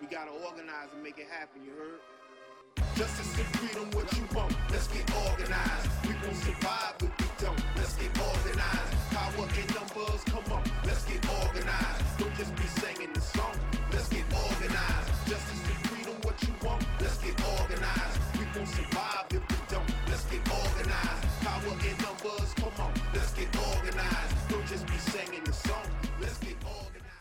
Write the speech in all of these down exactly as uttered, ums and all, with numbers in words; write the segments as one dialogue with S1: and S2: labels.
S1: We gotta organize and make it happen, you heard? Justice and freedom, what you want? Let's get organized. We won't survive if we don't. Let's get organized. Power in numbers, come on. Let's get organized. Don't just be singing the song. Let's get organized. Justice and freedom, what you want? Let's get organized. We won't survive if we don't. Let's get organized. Power in numbers, come on. Let's get organized. Don't just be singing the song. Let's get organized.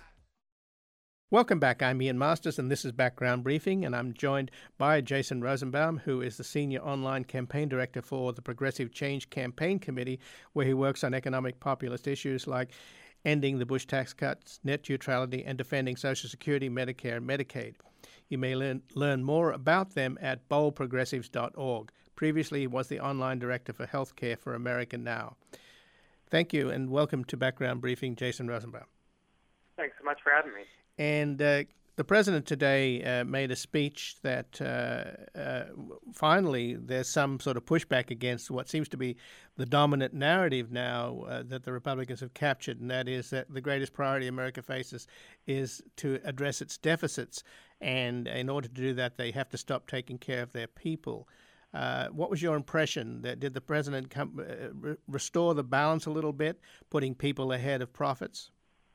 S2: Welcome back. I'm Ian Masters, and this is Background Briefing, and I'm joined by Jason Rosenbaum, who is the Senior Online Campaign Director for the Progressive Change Campaign Committee, where he works on economic populist issues like ending the Bush tax cuts, net neutrality, and defending Social Security, Medicare, and Medicaid. You may learn, learn more about them at bold progressives dot org. Previously, he was the Online Director for Healthcare for America Now. Thank you, and welcome to Background Briefing, Jason Rosenbaum.
S3: Thanks so much for having me.
S2: And uh, the president today uh, made a speech that uh, uh, finally there's some sort of pushback against what seems to be the dominant narrative now uh, that the Republicans have captured, and that is that the greatest priority America faces is to address its deficits. And in order to do that, they have to stop taking care of their people. Uh, what was your impression? That did the president come, uh, re- restore the balance a little bit, putting people ahead of profits?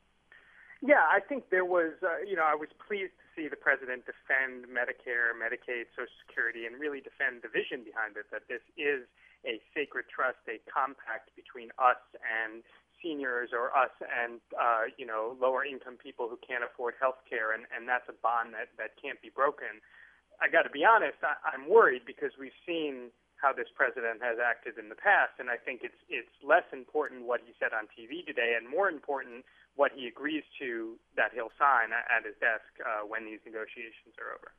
S3: Yeah, I think there was, uh, you know, I was pleased to see the president defend Medicare, Medicaid, Social Security, and really defend the vision behind it, that this is a sacred trust, a compact between us and seniors or us and, uh, you know, lower-income people who can't afford health care, and, and that's a bond that, that can't be broken. I got to be honest, I, I'm worried because we've seen how this president has acted in the past, and I think it's it's less important what he said on T V today and more important what he agrees to that he'll sign at his desk uh, when these negotiations are over.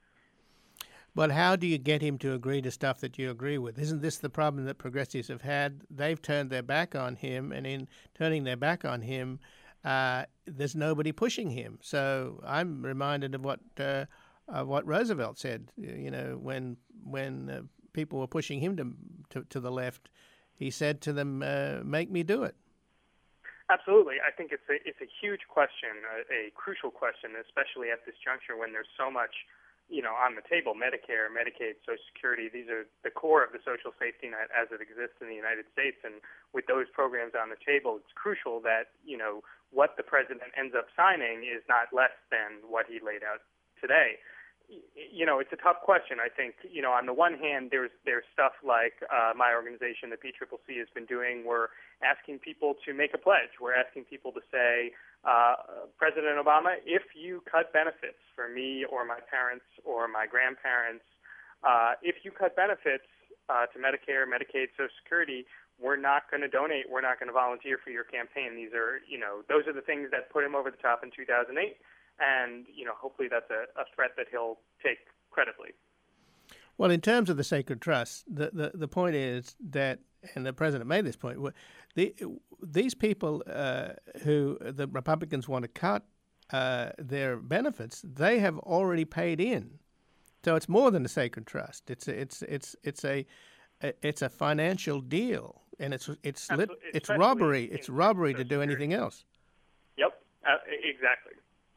S2: But how do you get him to agree to stuff that you agree with? Isn't this the problem that progressives have had? They've turned their back on him, and in turning their back on him, uh, there's nobody pushing him. So I'm reminded of what uh, of what Roosevelt said. You know, when when uh, people were pushing him to, to to the left, he said to them, uh, "Make me do it."
S3: Absolutely. I think it's a it's a huge question, a, a crucial question, especially at this juncture when there's so much, you know, on the table. Medicare, Medicaid, Social Security, these are the core of the social safety net as it exists in the United States. And with those programs on the table, it's crucial that, you know, what the president ends up signing is not less than what he laid out today. You know, it's a tough question. I think, you know, on the one hand, there's there's stuff like uh, my organization, the P C C C, has been doing. We're asking people to make a pledge. We're asking people to say, uh, President Obama, if you cut benefits for me or my parents or my grandparents, uh, if you cut benefits uh, to Medicare, Medicaid, Social Security, we're not going to donate. We're not going to volunteer for your campaign. These are, you know, those are the things that put him over the top in two thousand eight. And, you know, hopefully that's a, a threat that he'll take credibly.
S2: Well, in terms of the sacred trust, the, the, the point is that, and the president made this point, the, these people uh, who the Republicans want to cut uh, their benefits, they have already paid in. So it's more than a sacred trust. It's a, it's it's it's a it's a financial deal, and it's it's lit, it's robbery. It's robbery to do anything else.
S3: Yep, uh, exactly.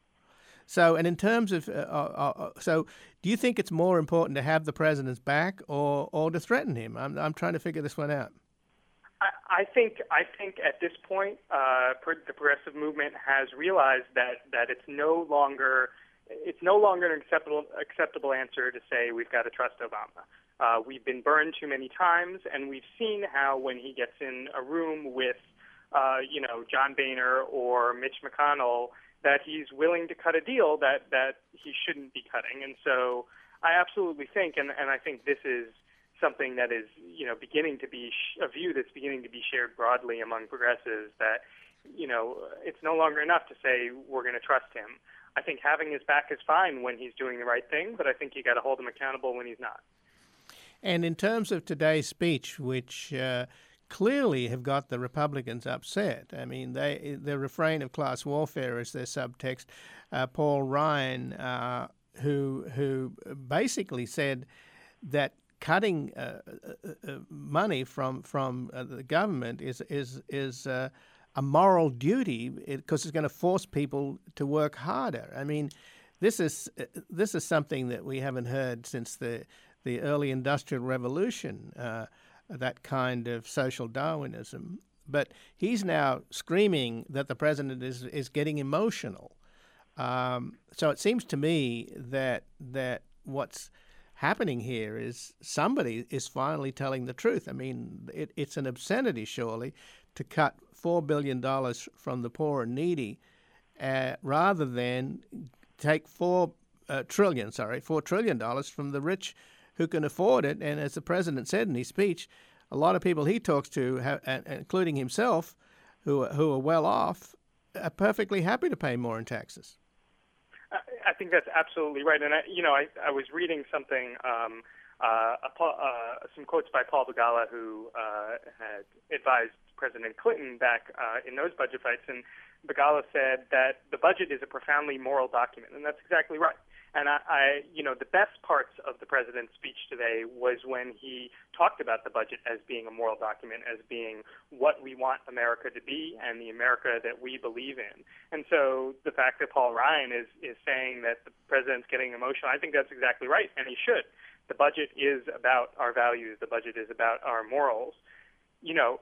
S2: So, and in terms of, uh, uh, uh, so do you think it's more important to have the president's back or, or to threaten him? I'm, I'm trying to figure this one out.
S3: I, I think, I think at this point, uh, the progressive movement has realized that, that it's no longer, it's no longer an acceptable, acceptable answer to say we've got to trust Obama. Uh, we've been burned too many times, and we've seen how when he gets in a room with, uh, you know, John Boehner or Mitch McConnell, that he's willing to cut a deal that, that he shouldn't be cutting. And so I absolutely think, and, and I think this is something that is, you know, beginning to be sh- a view that's beginning to be shared broadly among progressives, that, you know, it's no longer enough to say we're going to trust him. I think having his back is fine when he's doing the right thing, but I think you got to hold him accountable when he's not.
S2: And in terms of today's speech, which uh, clearly have got the Republicans upset. I mean, they the refrain of class warfare is their subtext. Uh, Paul Ryan, uh, who who basically said that cutting uh, uh, money from from uh, the government is is is uh, a moral duty because it's going to force people to work harder. I mean, this is this is something that we haven't heard since the the early Industrial Revolution, uh, that kind of social Darwinism. But he's now screaming that the president is is getting emotional. Um, so it seems to me that that what's happening here is somebody is finally telling the truth. I mean, it, it's an obscenity, surely, to cut four billion dollars from the poor and needy uh, rather than take four uh, trillion, sorry, four trillion dollars from the rich who can afford it. And as the president said in his speech, a lot of people he talks to, have, including himself, who who are well off, are perfectly happy to pay more in taxes.
S3: I think that's absolutely right. And, I, you know, I, I was reading something, um, uh, a, uh, some quotes by Paul Begala, who uh, had advised President Clinton back uh, in those budget fights. And Begala said that the budget is a profoundly moral document. And that's exactly right. And I, I, you know, the best parts of the president's speech today was when he talked about the budget as being a moral document, as being what we want America to be and the America that we believe in. And so the fact that Paul Ryan is, is saying that the president's getting emotional, I think that's exactly right, and he should. The budget is about our values. The budget is about our morals. You know,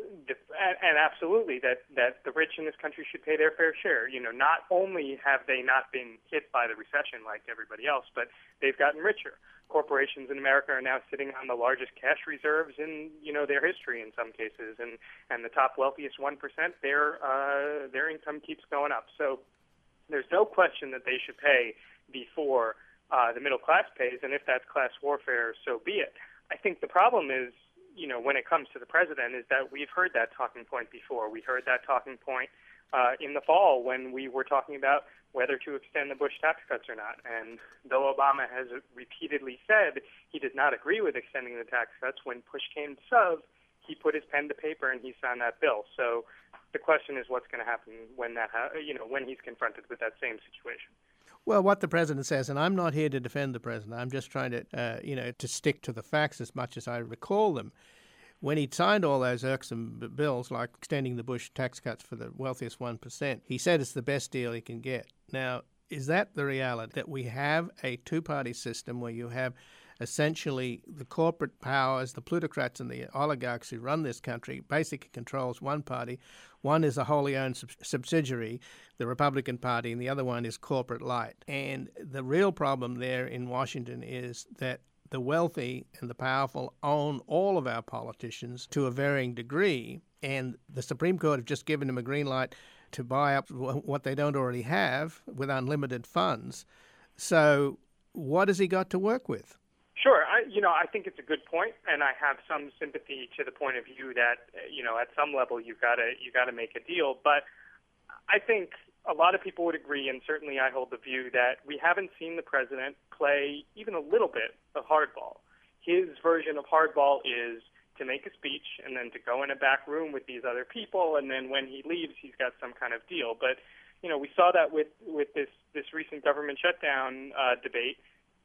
S3: and absolutely that, that the rich in this country should pay their fair share. You know, not only have they not been hit by the recession like everybody else, but they've gotten richer. Corporations in America are now sitting on the largest cash reserves in, you know, their history in some cases, and, and the top wealthiest one percent, their uh, their income keeps going up. So there's no question that they should pay before uh, the middle class pays, and if that's class warfare, so be it. I think the problem is, you know, when it comes to the president, is that we've heard that talking point before. We heard that talking point uh, in the fall when we were talking about whether to extend the Bush tax cuts or not. And though Obama has repeatedly said he does not agree with extending the tax cuts, when push came to shove, he put his pen to paper and he signed that bill. So the question is what's going to happen when that, ha- you know, when he's confronted with that same situation.
S2: Well, what the president says, and I'm not here to defend the president. I'm just trying to, uh, you know, to stick to the facts as much as I recall them. When he signed all those irksome bills, like extending the Bush tax cuts for the wealthiest one percent, he said it's the best deal he can get. Now, is that the reality, that we have a two-party system where you have essentially the corporate powers, the plutocrats and the oligarchs who run this country, basically controls one party. One is a wholly owned sub- subsidiary, the Republican Party, and the other one is corporate light. And the real problem there in Washington is that the wealthy and the powerful own all of our politicians to a varying degree, and the Supreme Court have just given them a green light to buy up what they don't already have with unlimited funds. So what has he got to work with?
S3: Sure. I, you know, I think it's a good point, and I have some sympathy to the point of view that, you know, at some level you've got to you got to make a deal. But I think a lot of people would agree, and certainly I hold the view that we haven't seen the president play even a little bit of hardball. His version of hardball is to make a speech and then to go in a back room with these other people, and then when he leaves, he's got some kind of deal. But, you know, we saw that with, with this, this recent government shutdown uh, debate.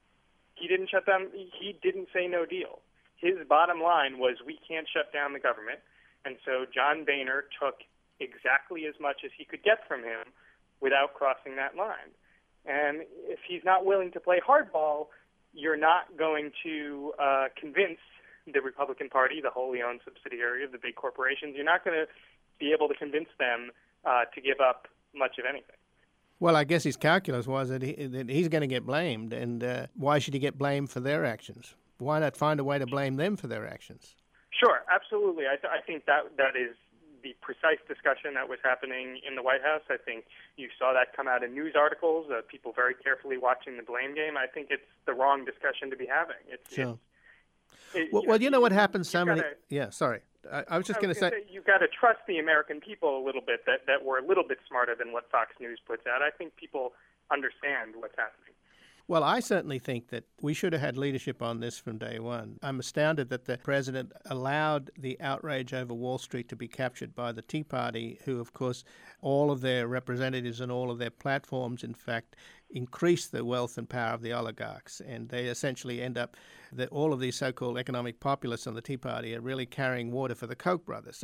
S3: He didn't shut down. He didn't say no deal. His bottom line was we can't shut down the government, and so John Boehner took exactly as much as he could get from him without crossing that line. And if he's not willing to play hardball, you're not going to uh, convince the Republican Party, the wholly owned subsidiary of the big corporations. You're not going to be able to convince them uh, to give up much of anything.
S2: Well, I guess his calculus was that, he, that he's going to get blamed, and uh, why should he get blamed for their actions? Why not find a way to blame them for their actions?
S3: Sure, absolutely. I, th- I think that that is the precise discussion that was happening in the White House. I think you saw that come out in news articles, uh, people very carefully watching the blame game. I think it's the wrong discussion to be having. It's,
S2: sure.
S3: It's, it,
S2: well,
S3: you
S2: well,
S3: know,
S2: you know what happens so
S3: gotta,
S2: many... Yeah, sorry. I, I was just going to say,
S3: say you've got to trust the American people a little bit, that, that we're a little bit smarter than what Fox News puts out. I think people understand what's happening.
S2: Well, I certainly think that we should have had leadership on this from day one. I'm astounded that the president allowed the outrage over Wall Street to be captured by the Tea Party, who, of course, all of their representatives and all of their platforms, in fact, increase the wealth and power of the oligarchs. And they essentially end up, that all of these so-called economic populists on the Tea Party are really carrying water for the Koch brothers. So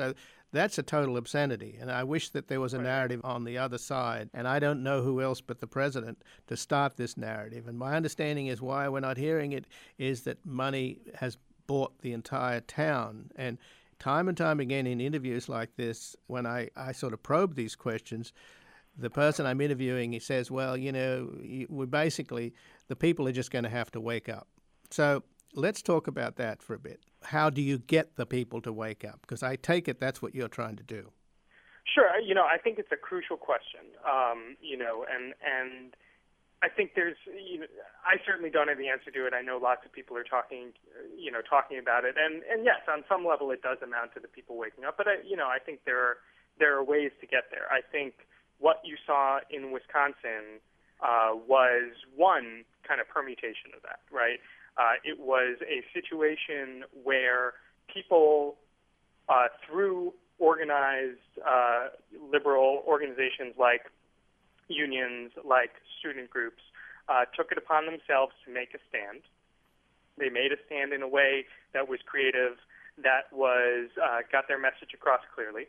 S2: That's a total obscenity, and I wish that there was a
S3: Right.
S2: narrative on the other side, and I don't know who else but the president to start this narrative. And my understanding is why we're not hearing it is that money has bought the entire town. And time and time again in interviews like this, when I, I sort of probe these questions, the person I'm interviewing, he says, well, you know, we basically, the people are just going to have to wake up. So let's talk about that for a bit. How do you get the people to wake up? Because I take it that's what you're trying to do.
S3: Sure. You know, I think it's a crucial question, um, you know, and and I think there's, you know, I certainly don't have the answer to it. I know lots of people are talking, you know, talking about it. And, and yes, on some level it does amount to the people waking up. But, I, you know, I think there are, there are ways to get there. I think what you saw in Wisconsin uh, was one kind of permutation of that, right? Uh, it was a situation where people, uh, through organized uh, liberal organizations like unions, like student groups, uh, took it upon themselves to make a stand. They made a stand in a way that was creative, that was uh, got their message across clearly.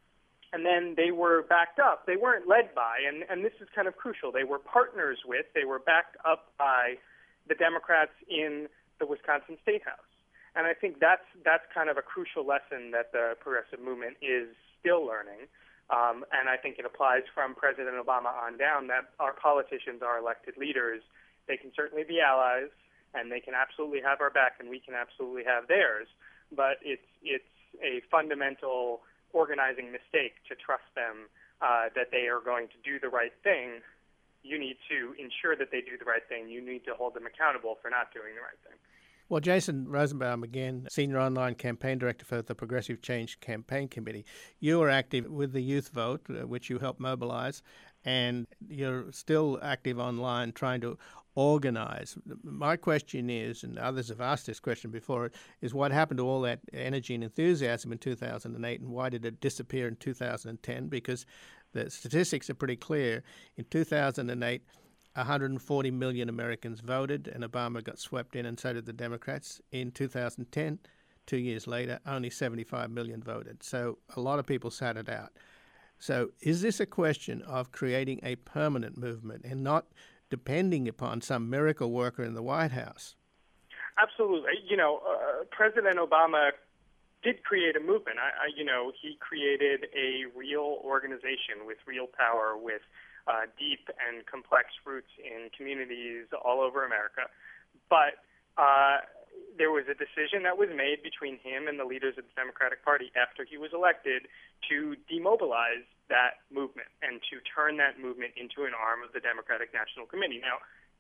S3: And then they were backed up. They weren't led by, and, and this is kind of crucial, they were partners with, they were backed up by the Democrats in the Wisconsin State House. And I think that's that's kind of a crucial lesson that the progressive movement is still learning. Um, and I think it applies from President Obama on down that our politicians are elected leaders. They can certainly be allies, and they can absolutely have our back, and we can absolutely have theirs. But it's it's a fundamental organizing mistake to trust them uh, that they are going to do the right thing. You need to ensure that they do the right thing. You need to hold them accountable for not doing the right thing.
S2: Well, Jason Rosenbaum, again, Senior Online Campaign Director for the Progressive Change Campaign Committee. You are active with the Youth Vote, uh, which you helped mobilize, and you're still active online trying to organize. My question is, and others have asked this question before, is what happened to all that energy and enthusiasm in two thousand eight, and why did it disappear in two thousand ten? Because the statistics are pretty clear. In two thousand eight, one hundred forty million Americans voted, and Obama got swept in, and so did the Democrats. In two thousand ten, two years later, only seventy-five million voted. So a lot of people sat it out. So is this a question of creating a permanent movement and not depending upon some miracle worker in the White House?
S3: Absolutely. You know, uh, President Obama did create a movement. I, I, you know, he created a real organization with real power, with uh, deep and complex roots in communities all over America. But uh, there was a decision that was made between him and the leaders of the Democratic Party after he was elected to demobilize that movement and to turn that movement into an arm of the Democratic National Committee. Now,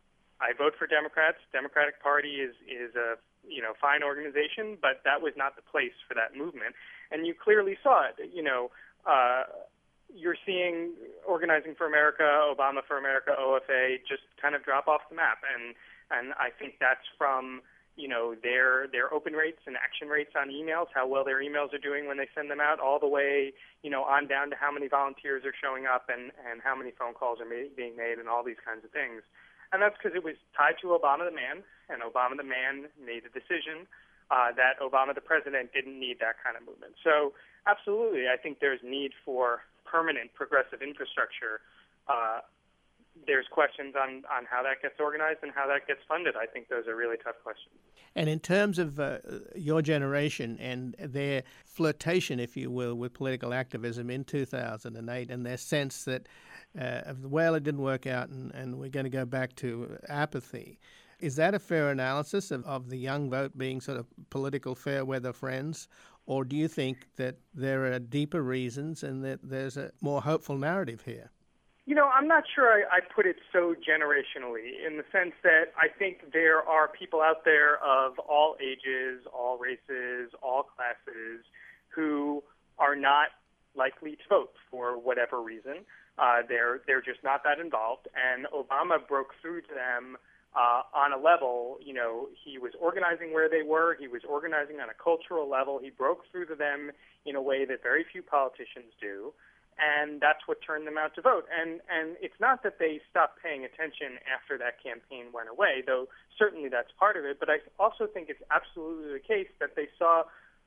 S3: I vote for Democrats. Democratic Party is is a you know fine organization, but that was not the place for that movement. And you clearly saw it. You know, uh, you're seeing Organizing for America, Obama for America, O F A just kind of drop off the map. And and I think that's from you know their their open rates and action rates on emails, how well their emails are doing when they send them out, all the way you know on down to how many volunteers are showing up and and how many phone calls are ma- being made and all these kinds of things. And that's because it was tied to Obama the man, and Obama the man made a decision uh, that Obama the president didn't need that kind of movement. So absolutely, I think there's need for permanent progressive infrastructure. Uh, there's questions on, on how that gets organized and how that gets funded. I think those are really tough questions. And
S2: in terms of uh, your generation and their flirtation, if you will, with political activism in two thousand eight and their sense that, uh, well, it didn't work out and, and we're going to go back to apathy, is that a fair analysis of, of the young vote being sort of political fair weather friends? Or do you think that there are deeper reasons and that there's a more hopeful narrative here?
S3: You know, I'm not sure I, I put it so generationally in the sense that I think there are people out there of all ages, all races, all classes who are not likely to vote for whatever reason. Uh, they're they're just not that involved. And Obama broke through to them uh, on a level. You know, he was organizing where they were. He was organizing on a cultural level. He broke through to them in a way that very few politicians do. And that's what turned them out to vote. And and it's not that they stopped paying attention after that campaign went away, though certainly that's part of it. But I also think it's absolutely the case that they saw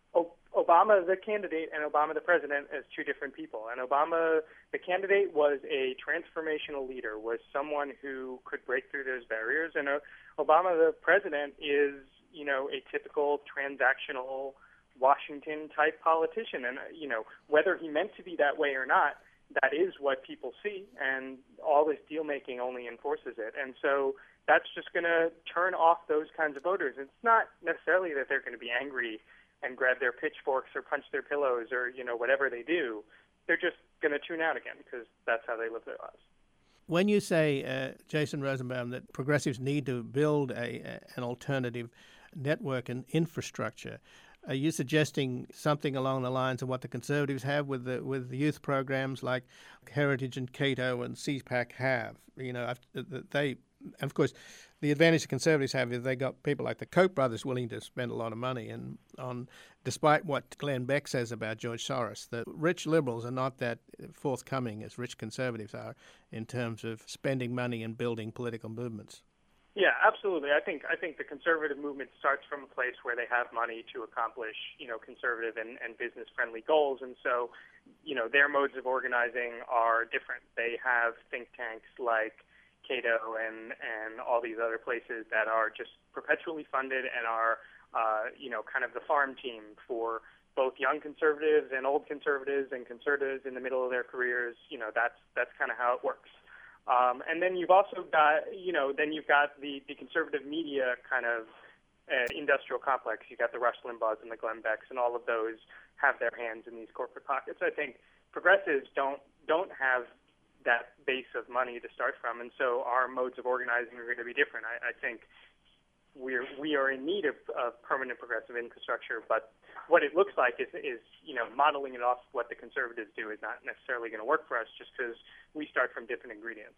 S3: Obama, the candidate, and Obama, the president, as two different people. And Obama, the candidate, was a transformational leader, was someone who could break through those barriers. And uh, Obama, the president, is, you know, a typical transactional Washington-type politician. And, uh, you know, whether he meant to be that way or not, that is what people see. And all this deal-making only enforces it. And so that's just going to turn off those kinds of voters. It's not necessarily that they're going to be angry and grab their pitchforks or punch their pillows or, you know, whatever they do. They're just going to tune out again because that's how they live their lives.
S2: When you say, uh, Jason Rosenbaum, that progressives need to build a, an alternative network and infrastructure, are you suggesting something along the lines of what the Conservatives have with the with the youth programs like Heritage and Cato and C PAC have? You know, they, and of course, the advantage the Conservatives have is they got people like the Koch brothers willing to spend a lot of money. And on, despite what Glenn Beck says about George Soros, the rich liberals are not that forthcoming as rich Conservatives are in terms of spending money and building political movements.
S3: Yeah, absolutely. I think I think the conservative movement starts from a place where they have money to accomplish, you know, conservative and, and business-friendly goals. And so, you know, their modes of organizing are different. They have think tanks like Cato and, and all these other places that are just perpetually funded and are, uh, you know, kind of the farm team for both young conservatives and old conservatives and conservatives in the middle of their careers. You know, that's that's kind of how it works. Um, and then you've also got, you know, then you've got the, the conservative media kind of uh, industrial complex. You've got the Rush Limbaughs and the Glenn Becks, and all of those have their hands in these corporate pockets. I think progressives don't don't have that base of money to start from, and so our modes of organizing are going to be different. I, I think we're we are in need of, of permanent progressive infrastructure, but what it looks like is, is you know, modeling it off what the conservatives do is not necessarily going to work for us just because we start from different ingredients.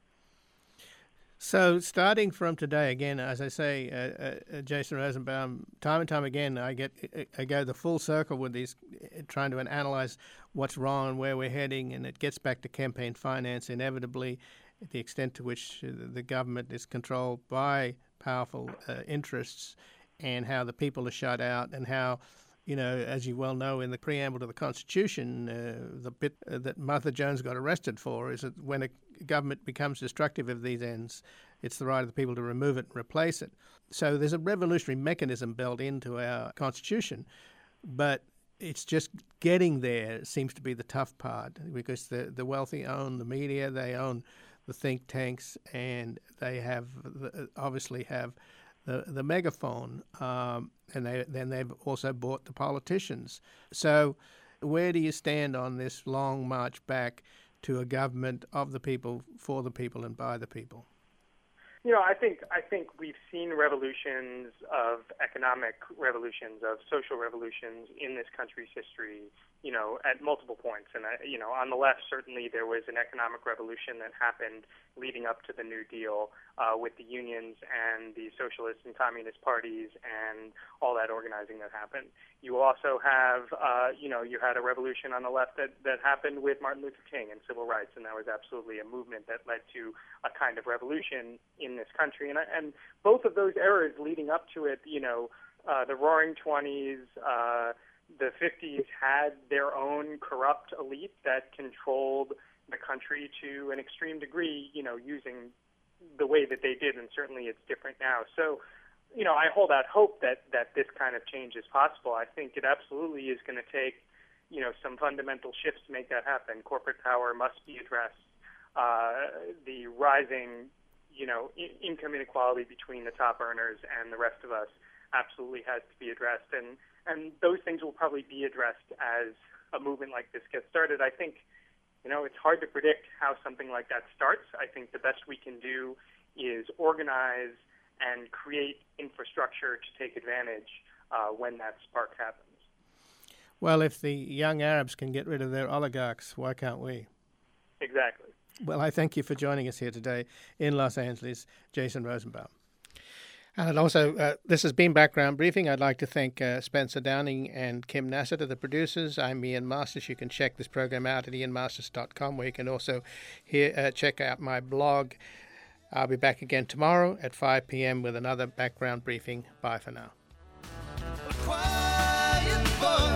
S2: So starting from today, again, as I say, uh, uh, Jason Rosenbaum, time and time again, I get I go the full circle with these, trying to analyze what's wrong and where we're heading, and it gets back to campaign finance inevitably, the extent to which the government is controlled by powerful uh, interests, and how the people are shut out, and how, you know, as you well know, in the preamble to the Constitution, uh, the bit uh, that Martha Jones got arrested for is that when a government becomes destructive of these ends, it's the right of the people to remove it and replace it. So there's a revolutionary mechanism built into our Constitution, but it's just getting there seems to be the tough part, because the, the wealthy own the media, they own the think tanks, and they have obviously have the the megaphone, um, and they, then they've also bought the politicians. So where do you stand on this long march back to a government of the people, for the people, and by the people?
S3: You know, I think I think we've seen revolutions of economic revolutions, of social revolutions in this country's history, you know, at multiple points. And, uh, you know, on the left, certainly there was an economic revolution that happened leading up to the New Deal uh, with the unions and the socialist and communist parties and all that organizing that happened. You also have, uh, you know, you had a revolution on the left that, that happened with Martin Luther King and civil rights, and that was absolutely a movement that led to a kind of revolution in this country. And, and both of those eras leading up to it, you know, uh, the Roaring Twenties, uh, the fifties had their own corrupt elite that controlled the country to an extreme degree, you know, using the way that they did, and certainly it's different now. So, you know, I hold out hope that, that this kind of change is possible. I think it absolutely is going to take, you know, some fundamental shifts to make that happen. Corporate power must be addressed. Uh, the rising, you know, I- income inequality between the top earners and the rest of us absolutely has to be addressed. And, and those things will probably be addressed as a movement like this gets started. I think, you know, it's hard to predict how something like that starts. I think the best we can do is organize and create infrastructure to take advantage uh, when that spark happens.
S2: Well, if the young Arabs can get rid of their oligarchs, why can't we?
S3: Exactly.
S2: Well, I thank you for joining us here today in Los Angeles, Jason Rosenbaum. And also, uh, this has been Background Briefing. I'd like to thank uh, Spencer Downing and Kim Nassiter, the producers. I'm Ian Masters. You can check this program out at ian masters dot com, where you can also hear, uh, check out my blog. I'll be back again tomorrow at five p.m. with another Background Briefing. Bye for now. Quiet.
S4: for